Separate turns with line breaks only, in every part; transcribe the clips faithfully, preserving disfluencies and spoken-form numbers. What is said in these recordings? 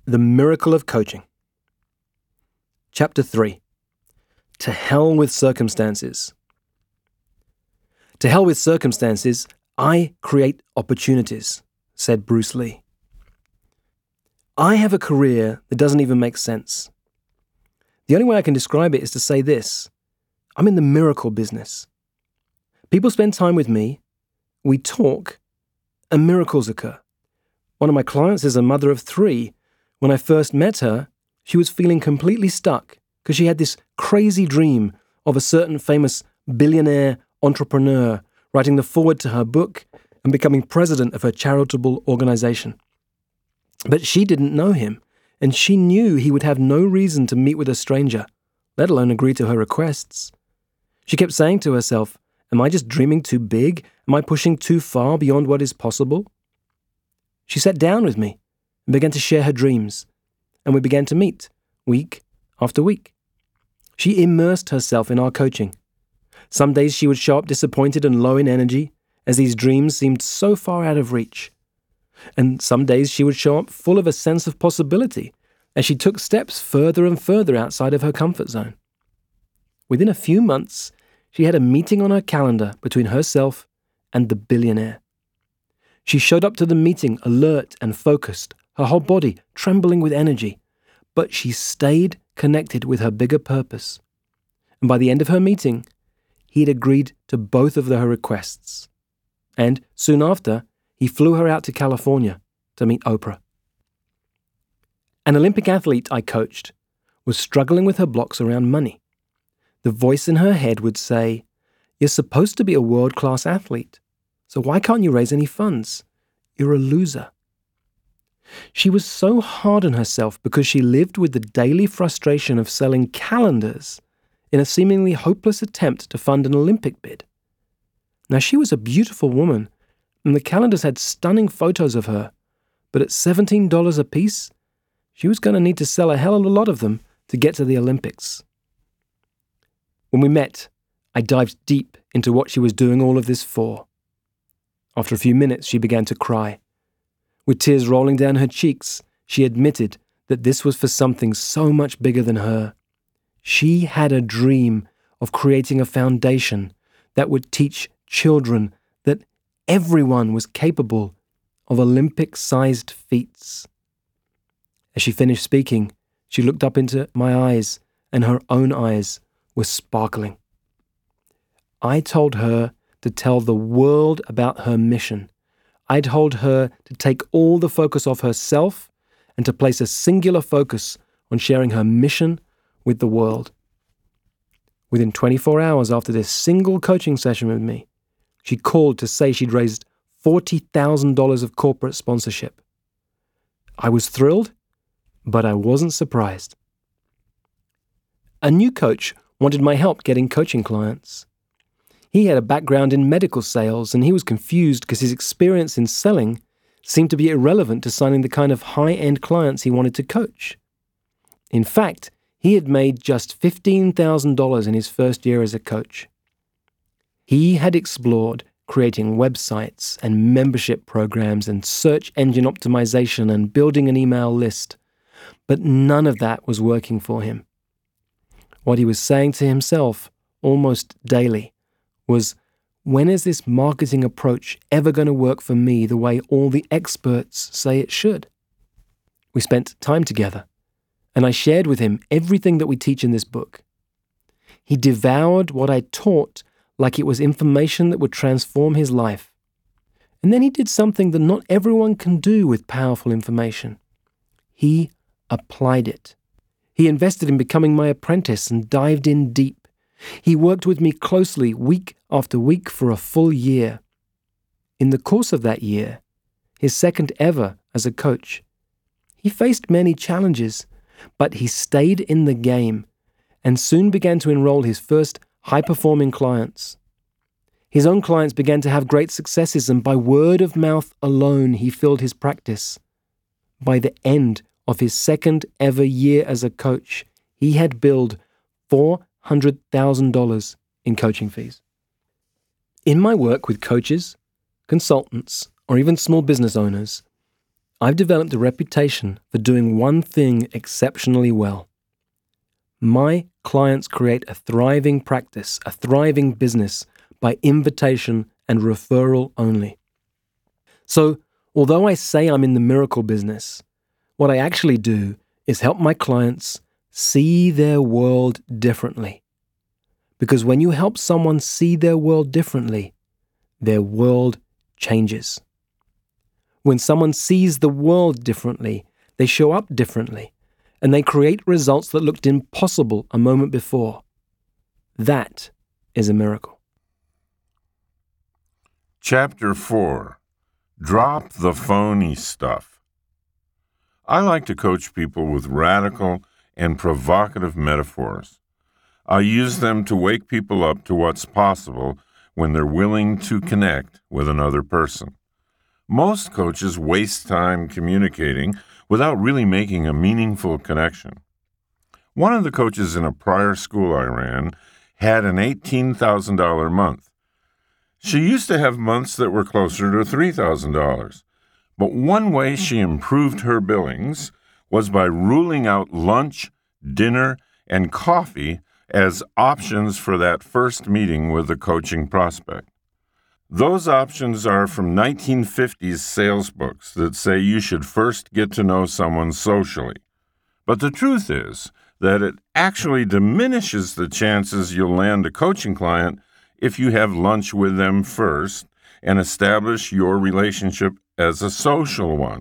The Miracle of Coaching. Chapter three. To hell with circumstances. To hell with circumstances, I create opportunities, said Bruce Lee. I have a career that doesn't even make sense. The only way I can describe it is to say this: I'm in the miracle business. People spend time with me, we talk, and miracles occur. One of my clients is a mother of three. When I first met her, she was feeling completely stuck because she had this crazy dream of a certain famous billionaire entrepreneur writing the foreword to her book and becoming president of her charitable organization. But she didn't know him, and she knew he would have no reason to meet with a stranger, let alone agree to her requests. She kept saying to herself, "Am I just dreaming too big? Am I pushing too far beyond what is possible?" She sat down with me and began to share her dreams, and we began to meet, week after week. She immersed herself in our coaching. Some days she would show up disappointed and low in energy, as these dreams seemed so far out of reach. And some days she would show up full of a sense of possibility, as she took steps further and further outside of her comfort zone. Within a few months, she had a meeting on her calendar between herself and the billionaire. She showed up to the meeting alert and focused, her whole body trembling with energy, but she stayed connected with her bigger purpose. And by the end of her meeting, he had agreed to both of her requests. And soon after, he flew her out to California to meet Oprah. An Olympic athlete I coached was struggling with her blocks around money. The voice in her head would say, "You're supposed to be a world-class athlete, so why can't you raise any funds? You're a loser." She was so hard on herself because she lived with the daily frustration of selling calendars in a seemingly hopeless attempt to fund an Olympic bid. Now, she was a beautiful woman, and the calendars had stunning photos of her, but at seventeen dollars a piece, she was going to need to sell a hell of a lot of them to get to the Olympics. When we met, I dived deep into what she was doing all of this for. After a few minutes, she began to cry. With tears rolling down her cheeks, she admitted that this was for something so much bigger than her. She had a dream of creating a foundation that would teach children that everyone was capable of Olympic-sized feats. As she finished speaking, she looked up into my eyes, and her own eyes were sparkling. I told her to tell the world about her mission. I told her to take all the focus off herself and to place a singular focus on sharing her mission with the world. Within twenty-four hours after this single coaching session with me, she called to say she'd raised forty thousand dollars of corporate sponsorship. I was thrilled, but I wasn't surprised. A new coach wanted my help getting coaching clients. He had a background in medical sales, and he was confused because his experience in selling seemed to be irrelevant to signing the kind of high-end clients he wanted to coach. In fact, he had made just fifteen thousand dollars in his first year as a coach. He had explored creating websites and membership programs and search engine optimization and building an email list, but none of that was working for him. What he was saying to himself almost daily was, when is this marketing approach ever going to work for me the way all the experts say it should? We spent time together, and I shared with him everything that we teach in this book. He devoured what I taught like it was information that would transform his life. And then he did something that not everyone can do with powerful information. He applied it. He invested in becoming my apprentice and dived in deep. He worked with me closely week after week for a full year. In the course of that year, his second ever as a coach, he faced many challenges, but he stayed in the game and soon began to enroll his first high-performing clients. His own clients began to have great successes, and by word of mouth alone, he filled his practice. By the end of his second ever year as a coach, he had billed four hundred thousand dollars in coaching fees. In my work with coaches, consultants, or even small business owners, I've developed a reputation for doing one thing exceptionally well. My clients create a thriving practice, a thriving business by invitation and referral only. So, although I say I'm in the miracle business, what I actually do is help my clients see their world differently. Because when you help someone see their world differently, their world changes. When someone sees the world differently, they show up differently, and they create results that looked impossible a moment before. That is a miracle.
Chapter four. Drop the phony stuff. I like to coach people with radical and provocative metaphors. I use them to wake people up to what's possible when they're willing to connect with another person. Most coaches waste time communicating without really making a meaningful connection. One of the coaches in a prior school I ran had an eighteen thousand dollars month. She used to have months that were closer to three thousand dollars. But one way she improved her billings was by ruling out lunch, dinner, and coffee as options for that first meeting with the coaching prospect. Those options are from nineteen fifties sales books that say you should first get to know someone socially. But the truth is that it actually diminishes the chances you'll land a coaching client if you have lunch with them first and establish your relationship as a social one.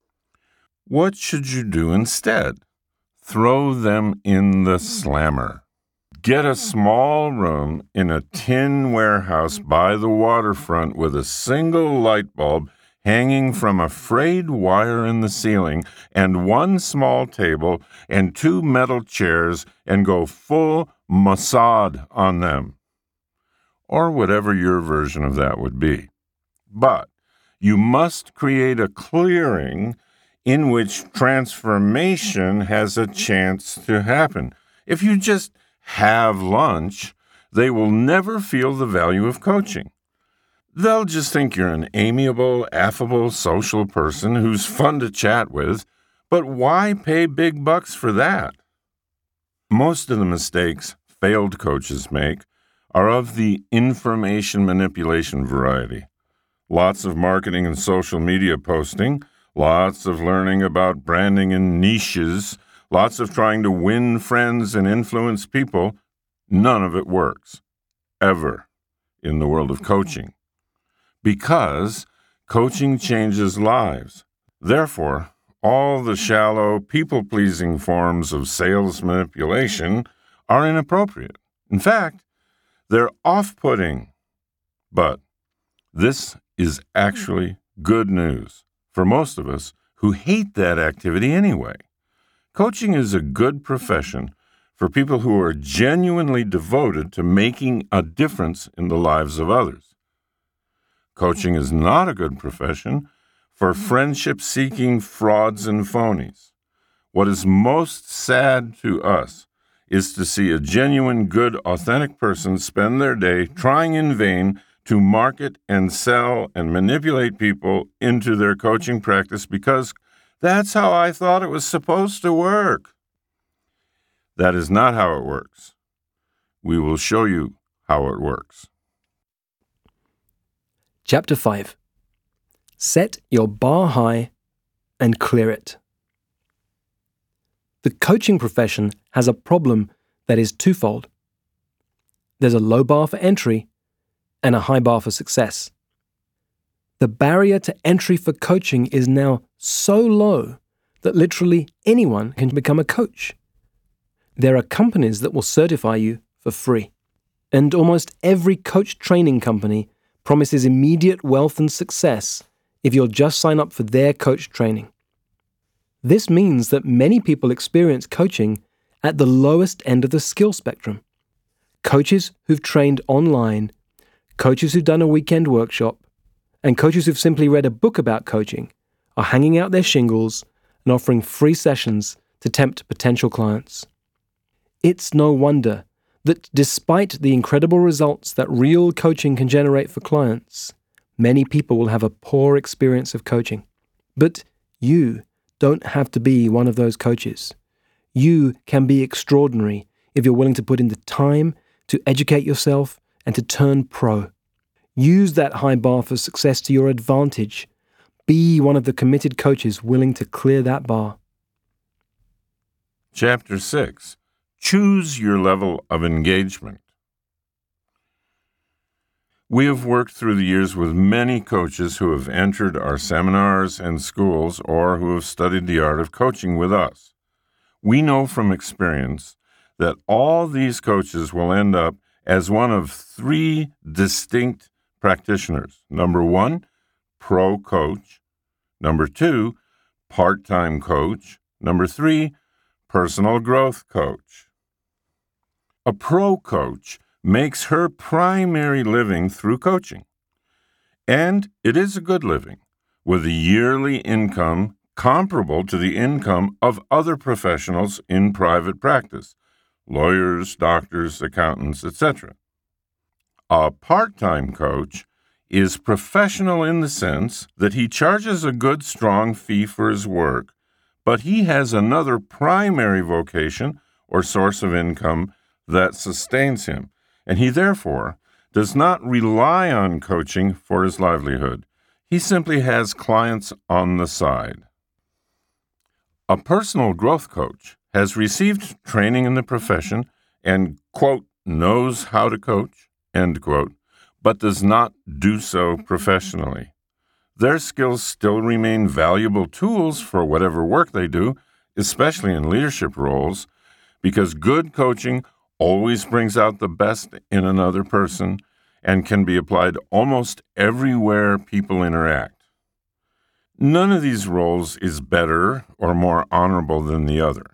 What should you do instead? Throw them in the slammer. Get a small room in a tin warehouse by the waterfront with a single light bulb hanging from a frayed wire in the ceiling and one small table and two metal chairs and go full Mossad on them. Or whatever your version of that would be. But you must create a clearing in which transformation has a chance to happen. If you just have lunch, they will never feel the value of coaching. They'll just think you're an amiable, affable, social person who's fun to chat with, but why pay big bucks for that? Most of the mistakes failed coaches make are of the information manipulation variety. Lots of marketing and social media posting, lots of learning about branding and niches, lots of trying to win friends and influence people. None of it works, ever, in the world of coaching. Because coaching changes lives. Therefore, all the shallow, people-pleasing forms of sales manipulation are inappropriate. In fact, they're off-putting. But this is actually good news for most of us who hate that activity anyway. Coaching is a good profession for people who are genuinely devoted to making a difference in the lives of others. Coaching is not a good profession for friendship-seeking frauds and phonies. What is most sad to us is to see a genuine, good, authentic person spend their day trying in vain to market and sell and manipulate people into their coaching practice because that's how I thought it was supposed to work. That is not how it works. We will show you how it works.
Chapter five. Set your bar high and clear it. The coaching profession has a problem that is twofold. There's a low bar for entry and a high bar for success. The barrier to entry for coaching is now so low that literally anyone can become a coach. There are companies that will certify you for free. And almost every coach training company promises immediate wealth and success if you'll just sign up for their coach training. This means that many people experience coaching at the lowest end of the skill spectrum. Coaches who've trained online, coaches who've done a weekend workshop, and coaches who've simply read a book about coaching are hanging out their shingles and offering free sessions to tempt potential clients. It's no wonder that despite the incredible results that real coaching can generate for clients, many people will have a poor experience of coaching. But You don't have to be one of those coaches. You can be extraordinary if you're willing to put in the time to educate yourself and to turn pro. Use that high bar for success to your advantage. Be one of the committed coaches willing to clear that bar.
Chapter six. Choose your level of engagement. We have worked through the years with many coaches who have entered our seminars and schools or who have studied the art of coaching with us. We know from experience that all these coaches will end up as one of three distinct practitioners. Number one, pro coach. Number two, part-time coach. Number three, personal growth coach. A pro coach makes her primary living through coaching. And it is a good living, with a yearly income comparable to the income of other professionals in private practice, lawyers, doctors, accountants, et cetera. A part-time coach is professional in the sense that he charges a good, strong fee for his work, but he has another primary vocation or source of income that sustains him, and he therefore does not rely on coaching for his livelihood. He simply has clients on the side. A personal growth coach has received training in the profession and, quote, knows how to coach, end quote, but does not do so professionally. Their skills still remain valuable tools for whatever work they do, especially in leadership roles, because good coaching always brings out the best in another person and can be applied almost everywhere people interact. None of these roles is better or more honorable than the other.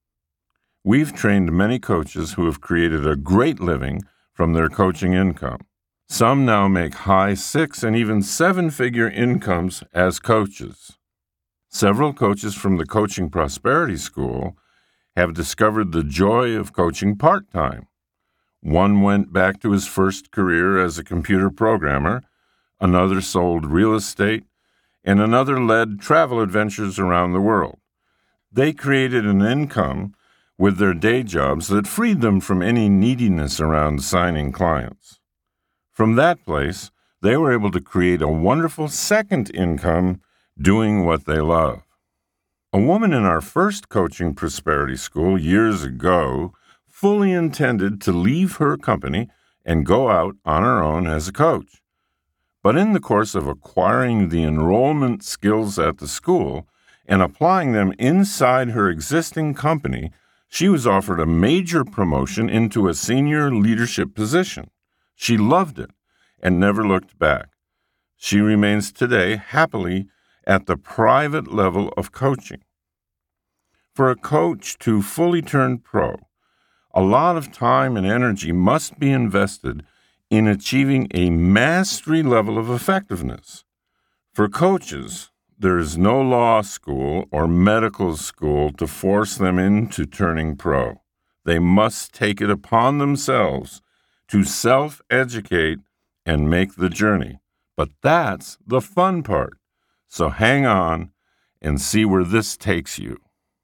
We've trained many coaches who have created a great living from their coaching income. Some now make high six and even seven-figure incomes as coaches. Several coaches from the Coaching Prosperity School have discovered the joy of coaching part-time. One went back to his first career as a computer programmer, another sold real estate, and another led travel adventures around the world. They created an income with their day jobs that freed them from any neediness around signing clients. From that place, they were able to create a wonderful second income doing what they love. A woman in our first Coaching Prosperity School years ago fully intended to leave her company and go out on her own as a coach. But in the course of acquiring the enrollment skills at the school and applying them inside her existing company, she was offered a major promotion into a senior leadership position. She loved it and never looked back. She remains today happily at the private level of coaching. For a coach to fully turn pro, a lot of time and energy must be invested in achieving a mastery level of effectiveness. For coaches, there is no law school or medical school to force them into turning pro. They must take it upon themselves to self-educate and make the journey. But that's the fun part. So hang on and see where this takes you.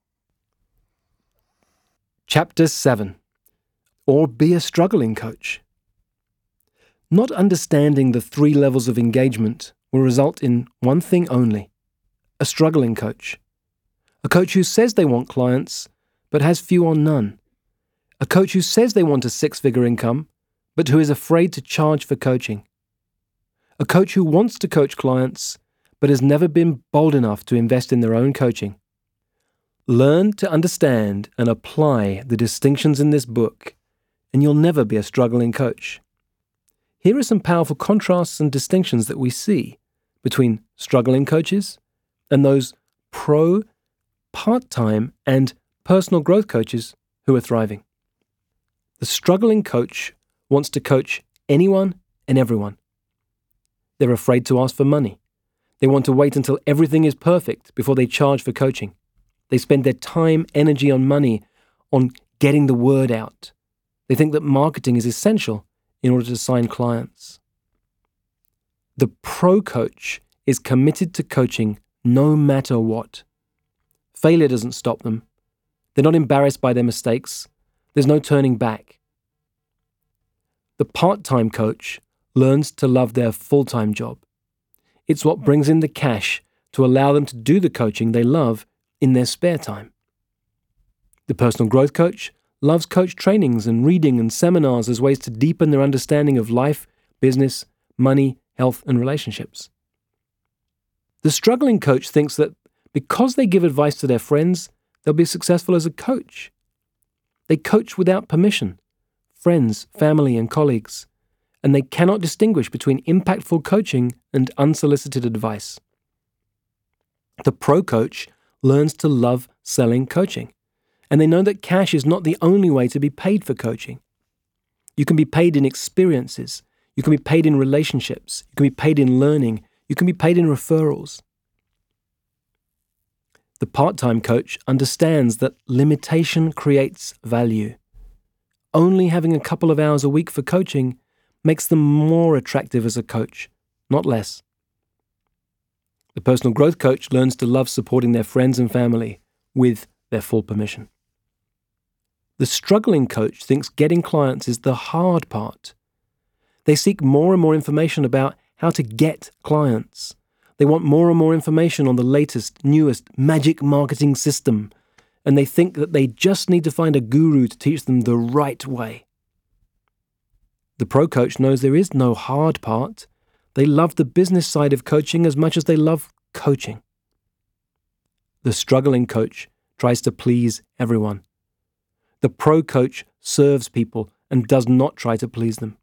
Chapter seven. Or be a struggling coach. Not understanding the three levels of engagement will result in one thing only: a struggling coach. A coach who says they want clients, but has few or none. A coach who says they want a six-figure income, but who is afraid to charge for coaching. A coach who wants to coach clients, but has never been bold enough to invest in their own coaching. Learn to understand and apply the distinctions in this book, and you'll never be a struggling coach. Here are some powerful contrasts and distinctions that we see between struggling coaches and those pro, part-time, and personal growth coaches who are thriving. The struggling coach wants to coach anyone and everyone. They're afraid to ask for money. They want to wait until everything is perfect before they charge for coaching. They spend their time, energy, and money on getting the word out. They think that marketing is essential in order to sign clients. The pro coach is committed to coaching no matter what. Failure doesn't stop them. They're not embarrassed by their mistakes. There's no turning back. The part-time coach learns to love their full-time job. It's what brings in the cash to allow them to do the coaching they love in their spare time. The personal growth coach loves coach trainings and reading and seminars as ways to deepen their understanding of life, business, money, health, and relationships. The struggling coach thinks that because they give advice to their friends, they'll be successful as a coach. They coach without permission, friends, family, and colleagues, and they cannot distinguish between impactful coaching and unsolicited advice. The pro coach learns to love selling coaching, and they know that cash is not the only way to be paid for coaching. You can be paid in experiences, you can be paid in relationships, you can be paid in learning, you can be paid in referrals. The part-time coach understands that limitation creates value. Only having a couple of hours a week for coaching makes them more attractive as a coach, not less. The personal growth coach learns to love supporting their friends and family with their full permission. The struggling coach thinks getting clients is the hard part. They seek more and more information about how to get clients. They want more and more information on the latest, newest magic marketing system, and they think that they just need to find a guru to teach them the right way. The pro coach knows there is no hard part. They love the business side of coaching as much as they love coaching. The struggling coach tries to please everyone. The pro coach serves people and does not try to please them.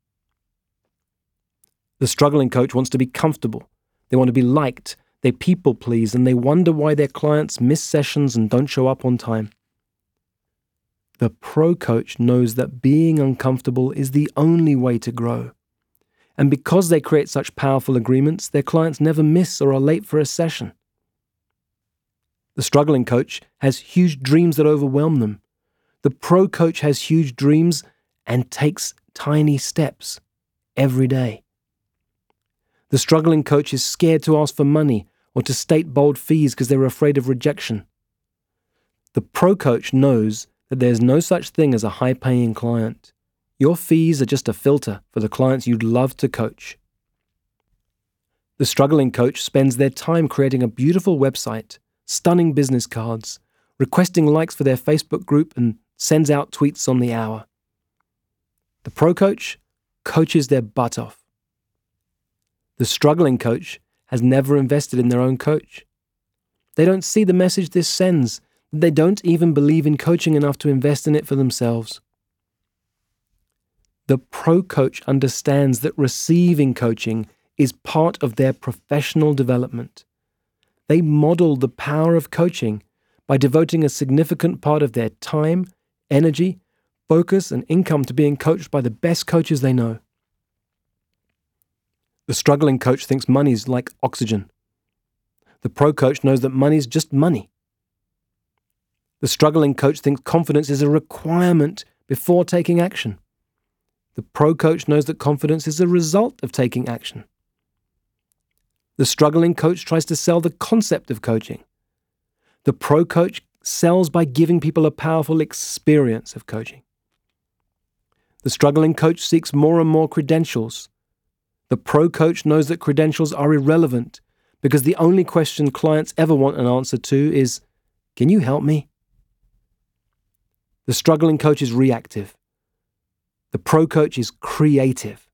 The struggling coach wants to be comfortable. They want to be liked. They people please, and they wonder why their clients miss sessions and don't show up on time. The pro coach knows that being uncomfortable is the only way to grow. And because they create such powerful agreements, their clients never miss or are late for a session. The struggling coach has huge dreams that overwhelm them. The pro coach has huge dreams and takes tiny steps every day. The struggling coach is scared to ask for money or to state bold fees because they're afraid of rejection. The pro coach knows that there's no such thing as a high-paying client. Your fees are just a filter for the clients you'd love to coach. The struggling coach spends their time creating a beautiful website, stunning business cards, requesting likes for their Facebook group, and sends out tweets on the hour. The pro coach coaches their butt off. The struggling coach has never invested in their own coach. They don't see the message this sends. They don't even believe in coaching enough to invest in it for themselves. The pro coach understands that receiving coaching is part of their professional development. They model the power of coaching by devoting a significant part of their time, energy, focus, and income to being coached by the best coaches they know. The struggling coach thinks money's like oxygen. The pro coach knows that money's just money. The struggling coach thinks confidence is a requirement before taking action. The pro coach knows that confidence is a result of taking action. The struggling coach tries to sell the concept of coaching. The pro coach sells by giving people a powerful experience of coaching. The struggling coach seeks more and more credentials. The pro coach knows that credentials are irrelevant because the only question clients ever want an answer to is, "Can you help me?" The struggling coach is reactive. The pro coach is creative.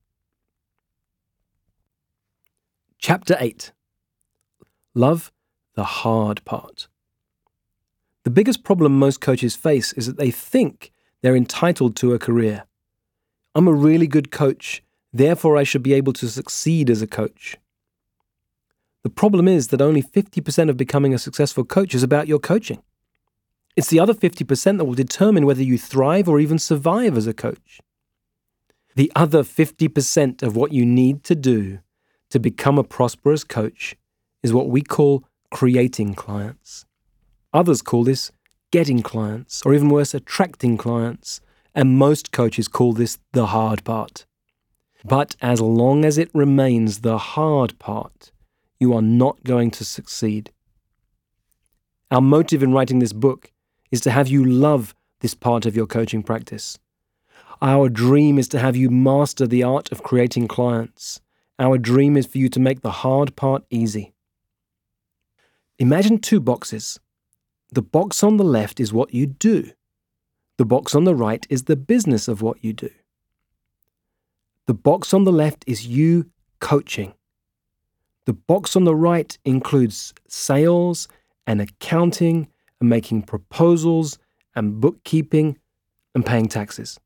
Chapter eight. Love the hard part. The biggest problem most coaches face is that they think they're entitled to a career. I'm a really good coach, therefore I should be able to succeed as a coach. The problem is that only fifty percent of becoming a successful coach is about your coaching. It's the other fifty percent that will determine whether you thrive or even survive as a coach. The other fifty percent of what you need to do to become a prosperous coach is what we call creating clients. Others call this getting clients, or even worse, attracting clients, and most coaches call this the hard part. But as long as it remains the hard part, you are not going to succeed. Our motive in writing this book is to have you love this part of your coaching practice. Our dream is to have you master the art of creating clients. Our dream is for you to make the hard part easy. Imagine two boxes. The box on the left is what you do. The box on the right is the business of what you do. The box on the left is you coaching. The box on the right includes sales and accounting and making proposals and bookkeeping and paying taxes.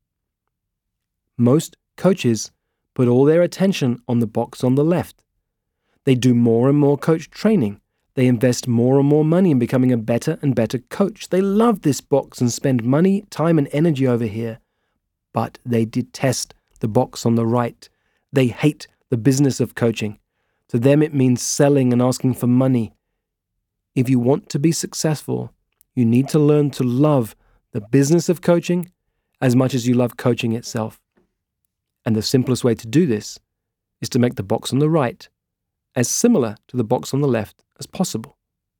Most coaches put all their attention on the box on the left. They do more and more coach training. They invest more and more money in becoming a better and better coach. They love this box and spend money, time, and energy over here. But they detest the box on the right. They hate the business of coaching. To them, it means selling and asking for money. If you want to be successful, you need to learn to love the business of coaching as much as you love coaching itself. And the simplest way to do this is to make the box on the right as similar to the box on the left as possible.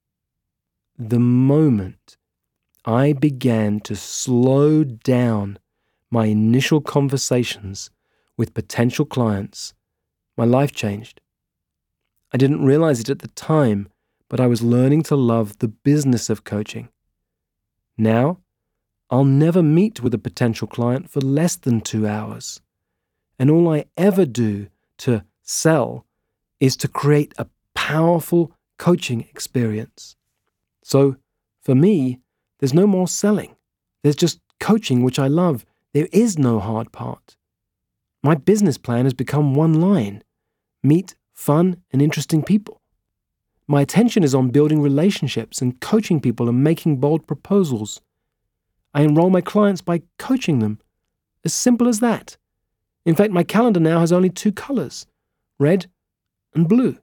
The moment I began to slow down my initial conversations with potential clients, my life changed. I didn't realize it at the time, but I was learning to love the business of coaching. Now, I'll never meet with a potential client for less than two hours. And all I ever do to sell is to create a powerful coaching experience. So, for me, there's no more selling. There's just coaching, which I love. There is no hard part. My business plan has become one line: meet fun and interesting people. My attention is on building relationships and coaching people and making bold proposals. I enroll my clients by coaching them. As simple as that. In fact, my calendar now has only two colors, red and blue.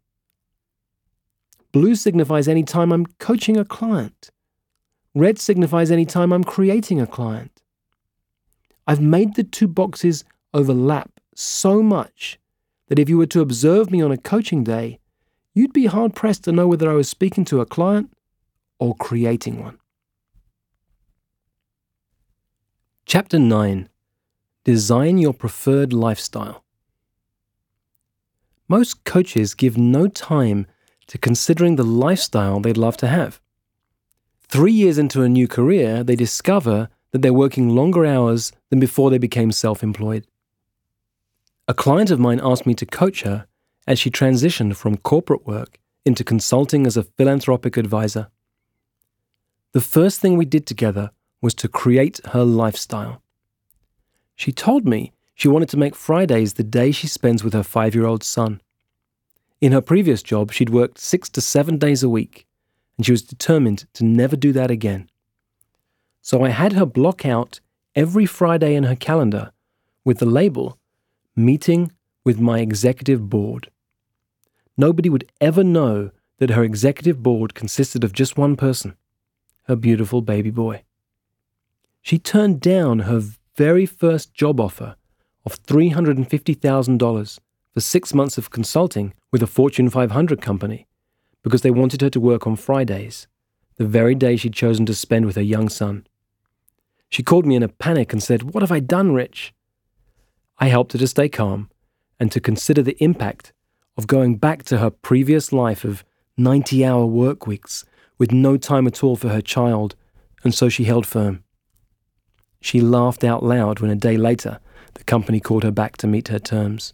Blue signifies any time I'm coaching a client. Red signifies any time I'm creating a client. I've made the two boxes overlap so much that if you were to observe me on a coaching day, you'd be hard-pressed to know whether I was speaking to a client or creating one. Chapter nine. Design your preferred lifestyle. Most coaches give no time to considering the lifestyle they'd love to have. Three years into a new career, they discover that they're working longer hours than before they became self-employed. A client of mine asked me to coach her as she transitioned from corporate work into consulting as a philanthropic advisor. The first thing we did together was to create her lifestyle. She told me she wanted to make Fridays the day she spends with her five-year-old son. In her previous job, she'd worked six to seven days a week, and she was determined to never do that again. So I had her block out every Friday in her calendar with the label, Meeting with My Executive Board. Nobody would ever know that her executive board consisted of just one person, her beautiful baby boy. She turned down her very first job offer of three hundred fifty thousand dollars for six months of consulting with a Fortune five hundred company because they wanted her to work on Fridays, the very day she'd chosen to spend with her young son. She called me in a panic and said, "What have I done, Rich?" I helped her to stay calm and to consider the impact of going back to her previous life of ninety-hour work weeks with no time at all for her child, and so she held firm. She laughed out loud when a day later the company called her back to meet her terms.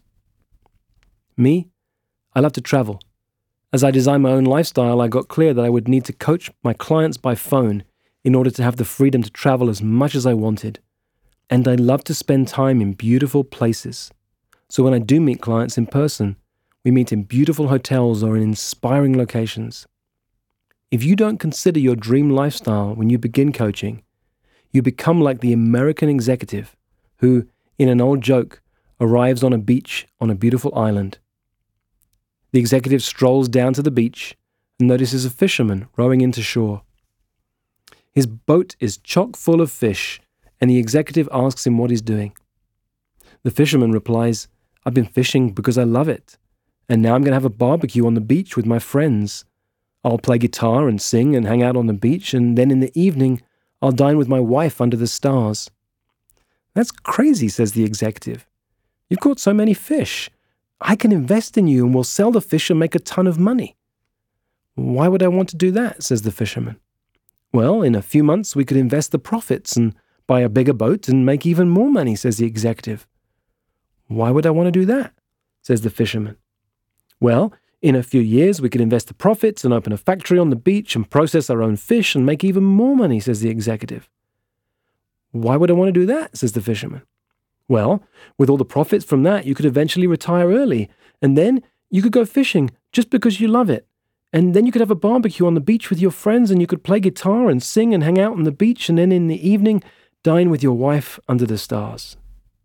Me? I love to travel. As I designed my own lifestyle, I got clear that I would need to coach my clients by phone in order to have the freedom to travel as much as I wanted. And I love to spend time in beautiful places. So when I do meet clients in person, we meet in beautiful hotels or in inspiring locations. If you don't consider your dream lifestyle when you begin coaching, you become like the American executive who, in an old joke, arrives on a beach on a beautiful island. The executive strolls down to the beach and notices a fisherman rowing into shore. His boat is chock full of fish, and the executive asks him what he's doing. The fisherman replies, "I've been fishing because I love it, and now I'm going to have a barbecue on the beach with my friends. I'll play guitar and sing and hang out on the beach, and then in the evening, I'll dine with my wife under the stars. That's crazy, says the executive. You've caught so many fish. I can invest in you and we'll sell the fish and make a ton of money. Why would I want to do that, says the fisherman. Well, in a few months we could invest the profits and buy a bigger boat and make even more money, says the executive. Why would I want to do that, says the fisherman. Well, in a few years we could invest the profits and open a factory on the beach and process our own fish and make even more money, says the executive. Why would I want to do that, says the fisherman. Well, with all the profits from that, you could eventually retire early, and then you could go fishing just because you love it. And then you could have a barbecue on the beach with your friends, and you could play guitar and sing and hang out on the beach, and then in the evening, dine with your wife under the stars.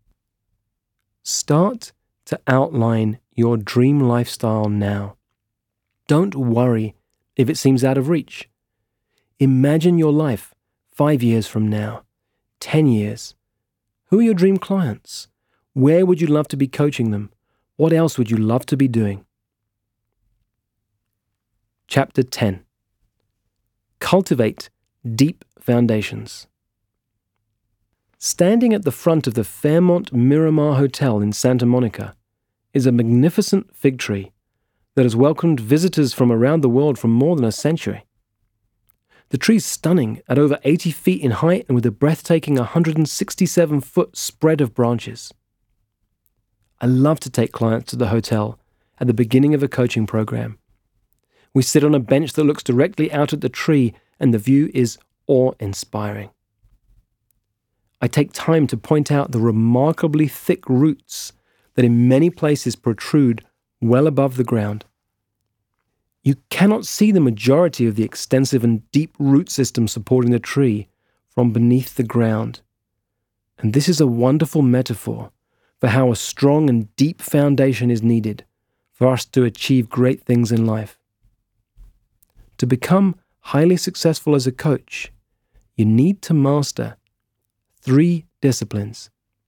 Start to outline your dream lifestyle now. Don't worry if it seems out of reach. Imagine your life five years from now, ten years. Who are your dream clients? Where would you love to be coaching them? What else would you love to be doing? Chapter ten. Cultivate deep foundations. Standing at the front of the Fairmont Miramar Hotel in Santa Monica is a magnificent fig tree that has welcomed visitors from around the world for more than a century. The tree's stunning at over eighty feet in height and with a breathtaking one hundred sixty-seven foot spread of branches. I love to take clients to the hotel at the beginning of a coaching program. We sit on a bench that looks directly out at the tree, and the view is awe-inspiring. I take time to point out the remarkably thick roots that in many places protrude well above the ground. You cannot see the majority of the extensive and deep root system supporting the tree from beneath the ground. And this is a wonderful metaphor for how a strong and deep foundation is needed for us to achieve great things in life. To become highly successful as a coach, you need to master three disciplines.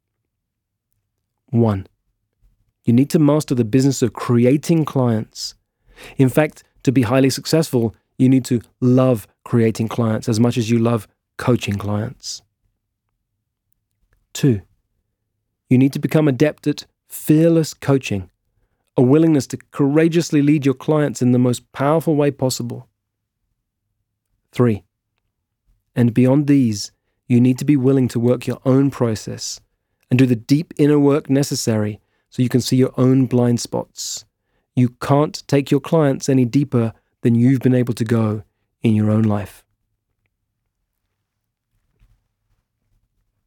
One, you need to master the business of creating clients. In fact, to be highly successful, you need to love creating clients as much as you love coaching clients. Two, you need to become adept at fearless coaching, a willingness to courageously lead your clients in the most powerful way possible. Three, and beyond these, you need to be willing to work your own process and do the deep inner work necessary so you can see your own blind spots. You can't take your clients any deeper than you've been able to go in your own life.